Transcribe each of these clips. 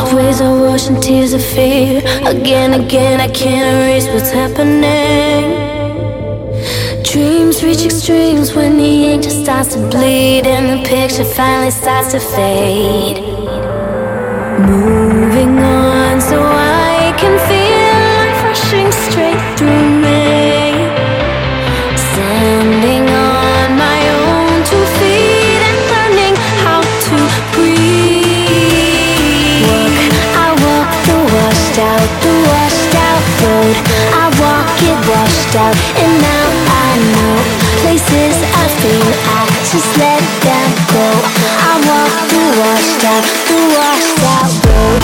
Waves are washing tears of fear. Again, I can't erase what's happening. Dreams reach extremes when the angel starts to bleed and the picture finally starts to fade. Moving on so I can feel life rushing straight through me. Standing on my own 2 feet and learning how to breathe. I walk the washed out road. I walk it washed out, and now I know places I've been, I just let them go. I walk the washed out road.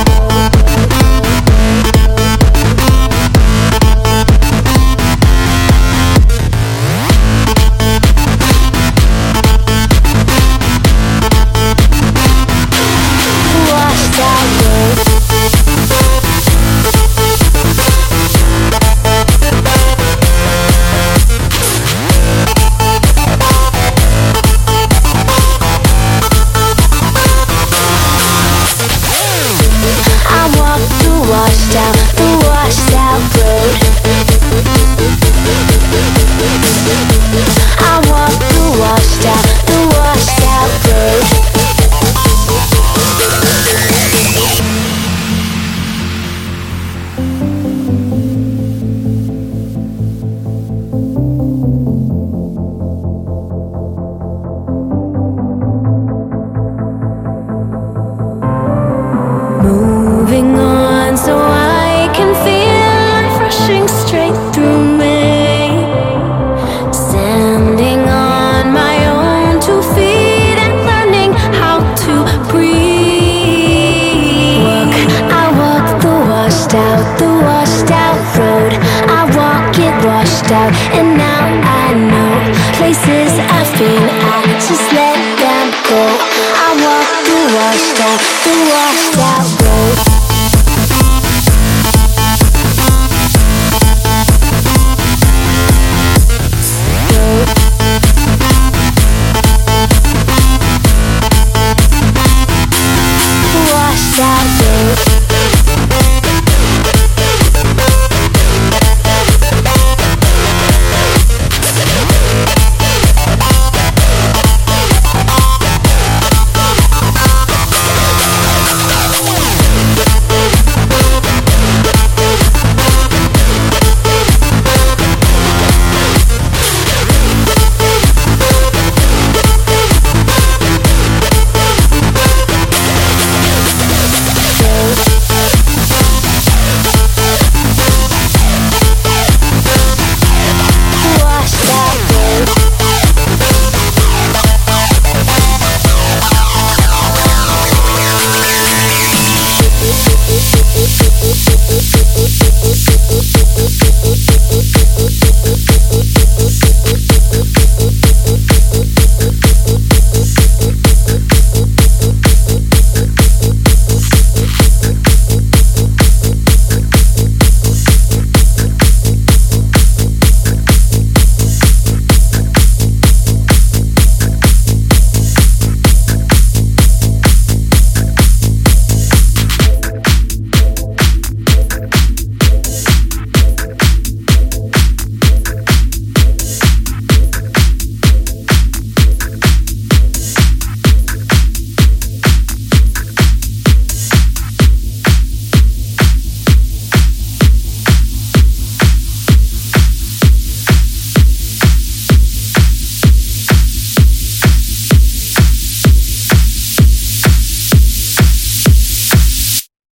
Moving on so I can feel life rushing straight through me. Standing on my own 2 feet and learning how to breathe. I walk the washed out road. I walk it washed out, and now I know places